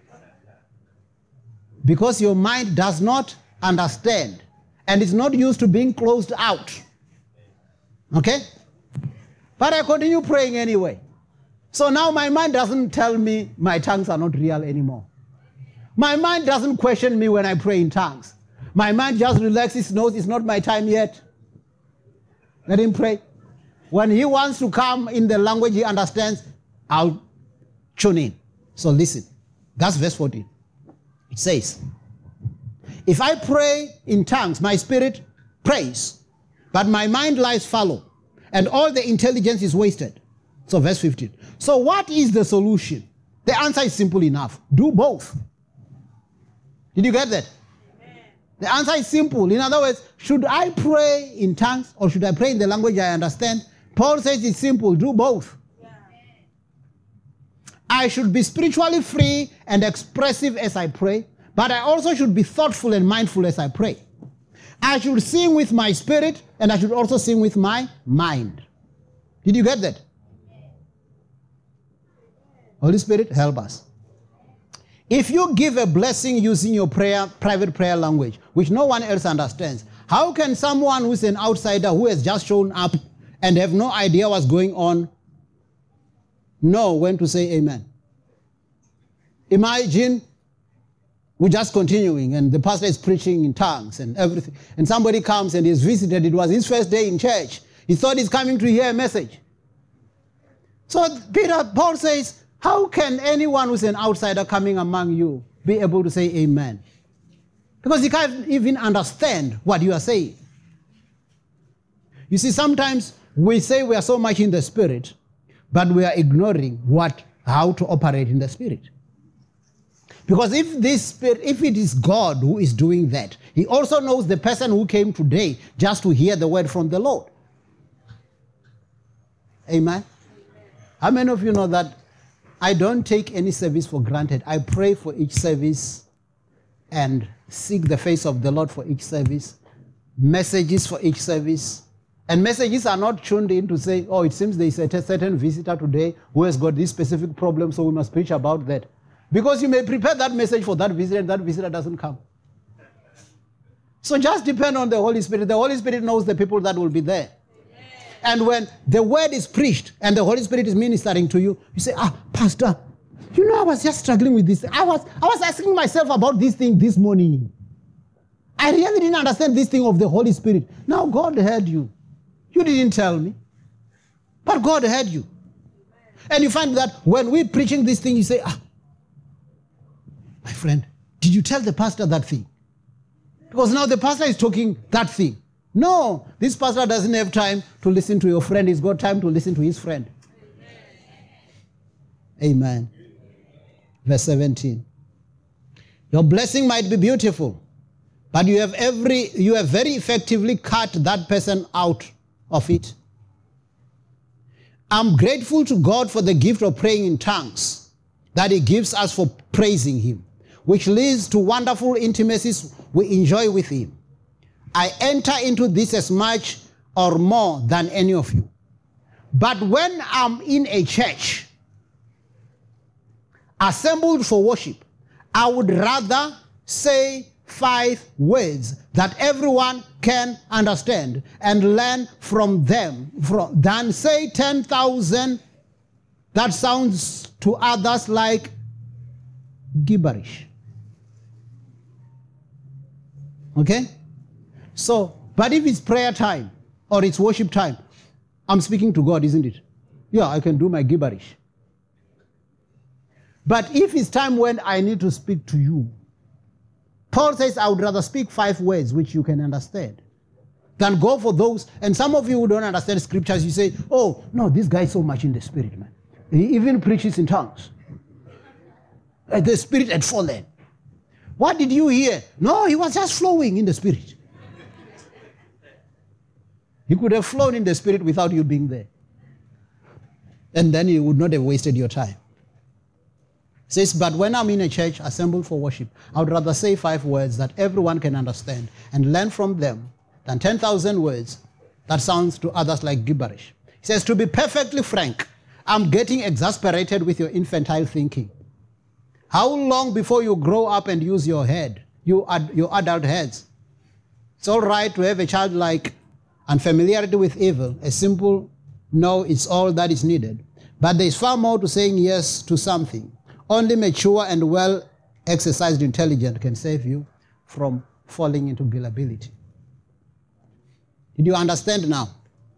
Because your mind does not understand and is not used to being closed out. Okay? But I continue praying anyway. So now my mind doesn't tell me my tongues are not real anymore. My mind doesn't question me when I pray in tongues. My mind just relaxes, knows it's not my time yet. Let him pray. When he wants to come in the language he understands, I'll tune in. So listen. That's verse fourteen. It says, if I pray in tongues, my spirit prays, but my mind lies fallow, and all the intelligence is wasted. So verse fifteen. So what is the solution? The answer is simple enough. Do both. Did you get that? Amen. The answer is simple. In other words, should I pray in tongues or should I pray in the language I understand? Paul says it's simple. Do both. Yeah. I should be spiritually free and expressive as I pray, but I also should be thoughtful and mindful as I pray. I should sing with my spirit, and I should also sing with my mind. Did you get that? Holy Spirit, help us. If you give a blessing using your prayer, private prayer language, which no one else understands, how can someone who's an outsider who has just shown up and have no idea what's going on know when to say amen? Imagine we're just continuing and the pastor is preaching in tongues and everything. And somebody comes and he's visited. It was his first day in church. He thought he's coming to hear a message. So Peter, Paul says, how can anyone who's an outsider coming among you be able to say amen? Because he can't even understand what you are saying. You see, sometimes we say we are so much in the spirit, but we are ignoring what, how to operate in the spirit. Because if this spirit, if it is God who is doing that, he also knows the person who came today just to hear the word from the Lord. Amen? How many of you know that I don't take any service for granted? I pray for each service and seek the face of the Lord for each service, messages for each service. And messages are not tuned in to say, oh, it seems there is a certain visitor today who has got this specific problem, so we must preach about that. Because you may prepare that message for that visitor and that visitor doesn't come. So just depend on the Holy Spirit. The Holy Spirit knows the people that will be there. And when the word is preached and the Holy Spirit is ministering to you, you say, ah, Pastor, you know, I was just struggling with this. I was, I was asking myself about this thing this morning. I really didn't understand this thing of the Holy Spirit. Now God heard you. You didn't tell me. But God heard you. And you find that when we're preaching this thing, you say, ah, my friend, did you tell the pastor that thing? Because now the pastor is talking that thing. No, this pastor doesn't have time to listen to your friend. He's got time to listen to his friend. Amen. Amen. Verse seventeen. Your blessing might be beautiful, but you have every you have very effectively cut that person out of it. I'm grateful to God for the gift of praying in tongues that he gives us for praising him, which leads to wonderful intimacies we enjoy with him. I enter into this as much or more than any of you. But when I'm in a church, assembled for worship, I would rather say five words that everyone can understand and learn from them from, than say ten thousand that sounds to others like gibberish. Okay? So, but if it's prayer time or it's worship time, I'm speaking to God, isn't it? Yeah, I can do my gibberish. But if it's time when I need to speak to you, Paul says, I would rather speak five words which you can understand than go for those. And some of you who don't understand scriptures, you say, oh, no, this guy is so much in the spirit, man. He even preaches in tongues. The spirit had fallen. What did you hear? No, he was just flowing in the spirit. He could have flown in the spirit without you being there. And then you would not have wasted your time. It says, but when I'm in a church assembled for worship, I would rather say five words that everyone can understand and learn from them than ten thousand words that sounds to others like gibberish. He says, to be perfectly frank, I'm getting exasperated with your infantile thinking. How long before you grow up and use your head, you ad- your adult heads? It's all right to have a childlike unfamiliarity with evil, a simple no, it's all that is needed. But there is far more to saying yes to something. Only mature and well-exercised intelligence can save you from falling into gullibility. Did you understand now?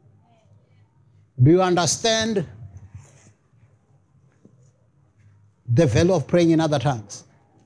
Do you understand the value of praying in other tongues?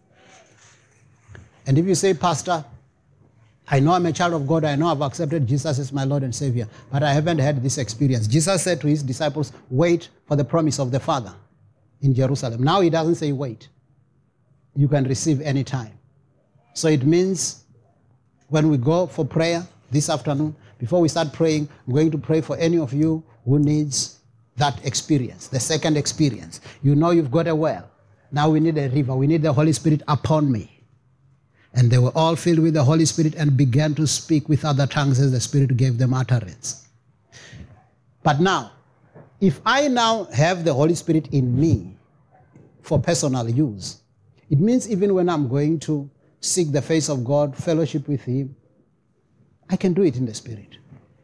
And if you say, Pastor, I know I'm a child of God, I know I've accepted Jesus as my Lord and Savior, but I haven't had this experience. Jesus said to his disciples, wait for the promise of the Father in Jerusalem. Now he doesn't say wait. You can receive any time. So it means when we go for prayer this afternoon, before we start praying, I'm going to pray for any of you who needs that experience, the second experience. You know you've got a well. Now we need a river. We need the Holy Spirit upon me. And they were all filled with the Holy Spirit and began to speak with other tongues as the Spirit gave them utterance. But now, if I now have the Holy Spirit in me for personal use, it means even when I'm going to seek the face of God, fellowship with Him, I can do it in the Spirit.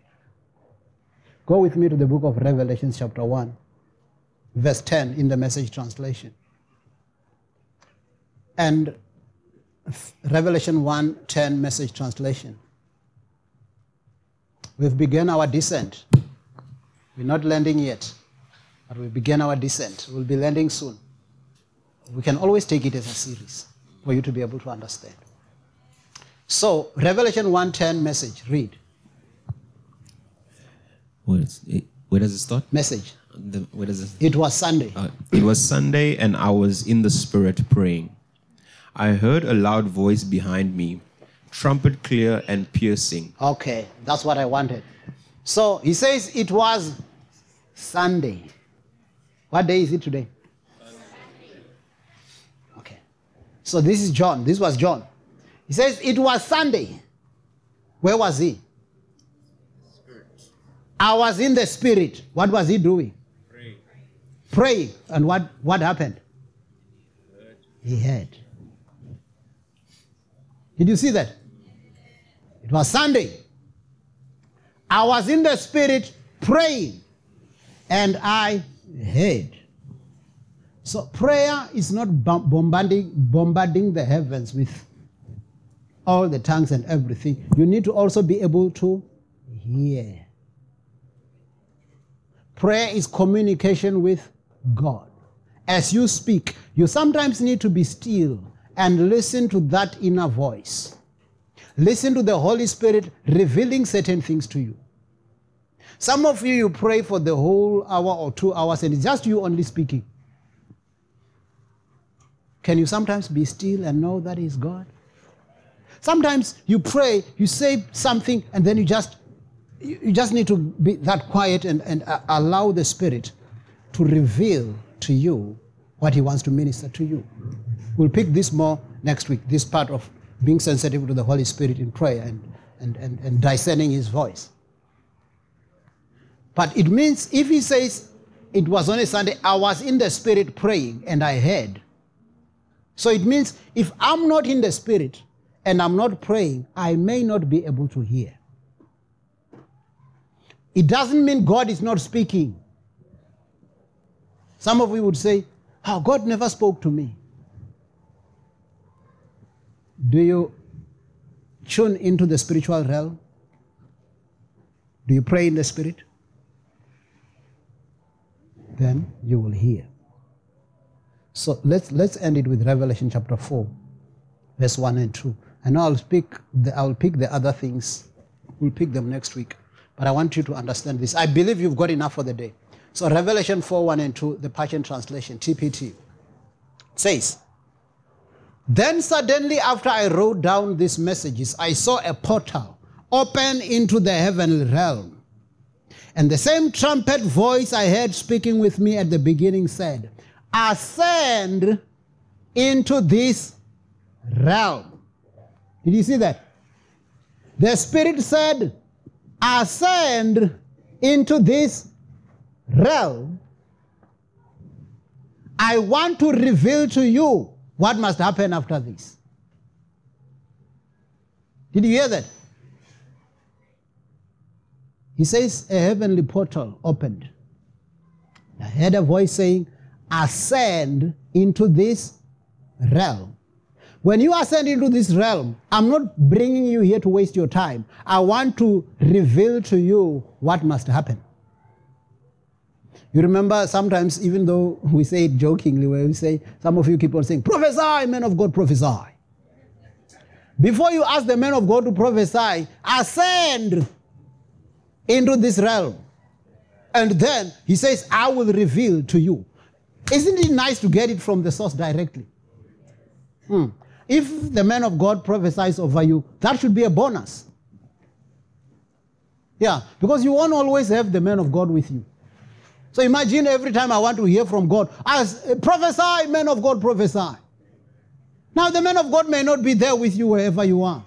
Go with me to the book of Revelation chapter one, verse ten in the Message translation. And Revelation one ten Message translation. We've begun our descent. We're not landing yet, but we began our descent. We'll be landing soon. We can always take it as a series for you to be able to understand. So, Revelation one ten Message, read. Where, is it, where does it start? Message. The, where does it? It was Sunday. Uh, it was Sunday, and I was in the Spirit praying. I heard a loud voice behind me, trumpet clear and piercing. Okay, that's what I wanted. So he says it was Sunday. What day is it today? Okay. So this is John. This was John. He says it was Sunday. Where was he? Spirit. I was in the Spirit. What was he doing? Praying. Praying. And what, what happened? He heard. He heard. Did you see that? It was Sunday. I was in the Spirit praying, and I heard. So prayer is not bombarding, bombarding the heavens with all the tongues and everything. You need to also be able to hear. Prayer is communication with God. As you speak, you sometimes need to be still and listen to that inner voice. Listen to the Holy Spirit revealing certain things to you. Some of you, you pray for the whole hour or two hours and it's just you only speaking. Can you sometimes be still and know that is God? Sometimes you pray, you say something, and then you just you just need to be that quiet and, and allow the Spirit to reveal to you what He wants to minister to you. We'll pick this more next week, this part of being sensitive to the Holy Spirit in prayer and, and, and, and discerning His voice. But it means if He says, it was on a Sunday, I was in the Spirit praying and I heard. So it means if I'm not in the Spirit and I'm not praying, I may not be able to hear. It doesn't mean God is not speaking. Some of you would say, oh, God never spoke to me. Do you tune into the spiritual realm? Do you pray in the Spirit? then you will hear. So let's let's end it with Revelation chapter four, verse one and two. And I'll speak the, I'll pick the other things. We'll pick them next week. But I want you to understand this. I believe you've got enough for the day. So Revelation four, one and two, the Passion Translation, T P T, says, "Then suddenly after I wrote down these messages, I saw a portal open into the heavenly realm. And the same trumpet voice I heard speaking with me at the beginning said, 'Ascend into this realm.'" Did you see that? The Spirit said, "Ascend into this realm. I want to reveal to you what must happen after this." Did you hear that? He says a heavenly portal opened. I heard a voice saying, "Ascend into this realm." When you ascend into this realm, I'm not bringing you here to waste your time. I want to reveal to you what must happen. You remember sometimes, even though we say it jokingly, where we say, some of you keep on saying, "Prophesy, man of God, prophesy." Before you ask the man of God to prophesy, ascend into this realm. And then he says, "I will reveal to you." Isn't it nice to get it from the source directly? Hmm. If the man of God prophesies over you, that should be a bonus. Yeah, because you won't always have the man of God with you. So imagine every time I want to hear from God, I prophesy, man of God, prophesy. Now the man of God may not be there with you wherever you are.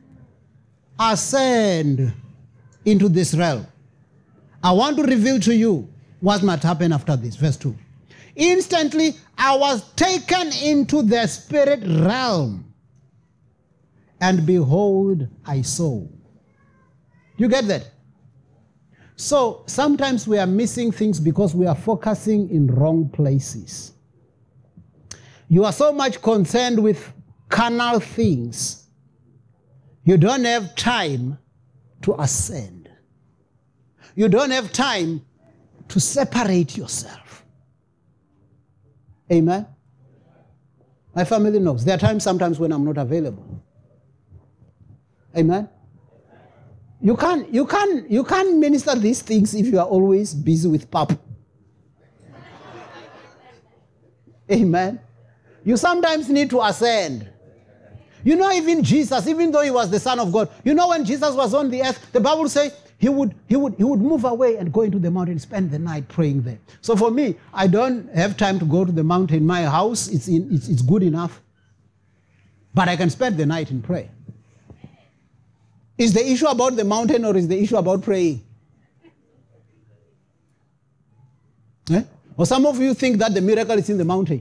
Ascend into this realm. I want to reveal to you what might happen after this. Verse two. "Instantly I was taken into the spirit realm, and behold, I saw." You get that? So sometimes we are missing things because we are focusing in wrong places. You are so much concerned with carnal things, you don't have time to ascend. You don't have time to separate yourself. Amen? My family knows. There are times sometimes when I'm not available. Amen? You can't, you can't, you can't minister these things if you are always busy with papa. Amen? You sometimes need to ascend. You know, even Jesus, even though he was the Son of God, you know, when Jesus was on the earth, the Bible says he would, he would, he would move away and go into the mountain, spend the night praying there. So for me, I don't have time to go to the mountain. My house, it's, in, it's, it's good enough. But I can spend the night in prayer. Is the issue about the mountain or is the issue about praying? Eh? Or some of you think that the miracle is in the mountain.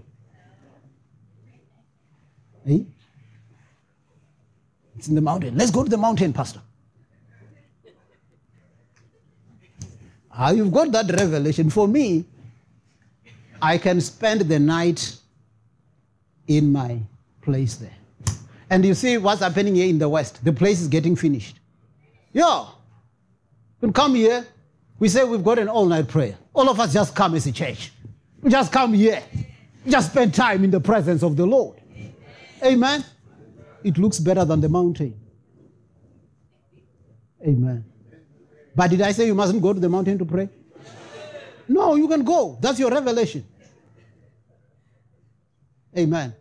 Eh? It's in the mountain. Let's go to the mountain, Pastor. Ah, you've got that revelation. For me, I can spend the night in my place there. And you see what's happening here in the West. The place is getting finished. Yeah. We come here. We say we've got an all-night prayer. All of us just come as a church. We just come here. We just spend time in the presence of the Lord. Amen. It looks better than the mountain. Amen. But did I say you mustn't go to the mountain to pray? No, you can go. That's your revelation. Amen.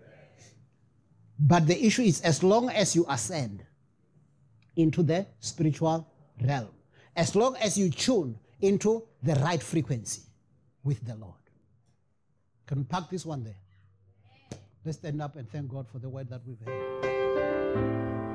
But the issue is, as long as you ascend into the spiritual realm, as long as you tune into the right frequency with the Lord. Can we park this one there? Let's stand up and thank God for the word that we've heard.